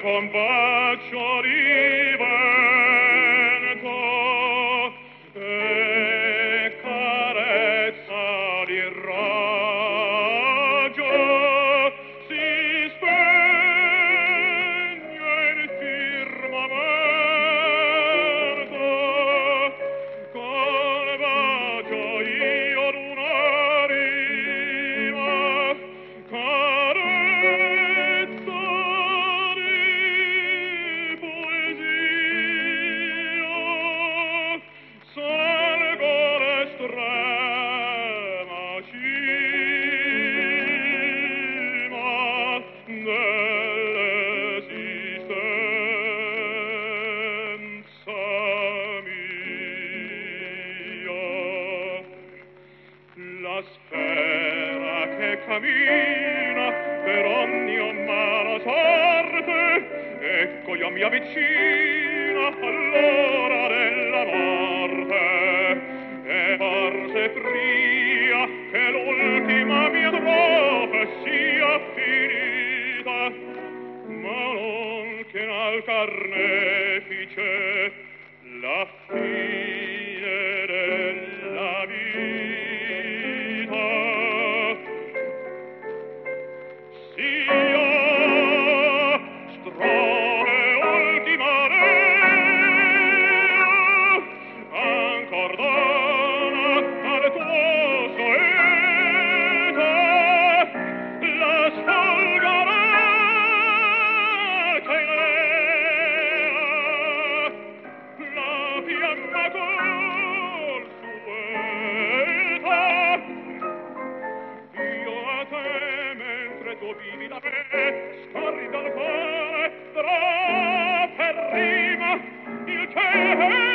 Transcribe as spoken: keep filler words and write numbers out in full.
con bacio rivento e carezza di raggio si spegne il firmamento con bacio io d'una rima carezza di poesia salgo l'estrema cima dell'esistenza mia. La sfera che cammina per ogni umana sorte, ecco io mi avvicina all'ora della morte, e forse pria che l'ultima mia strofe sia finita, ma non che nel carnefice la fine della vita sia strofe ultima dea, ancor dona al tuo soeta la sfolgorata idea, la fiamma consueta. Io a te, mentre tu vivi da me, scorri dal cuore, tra per rima il cielo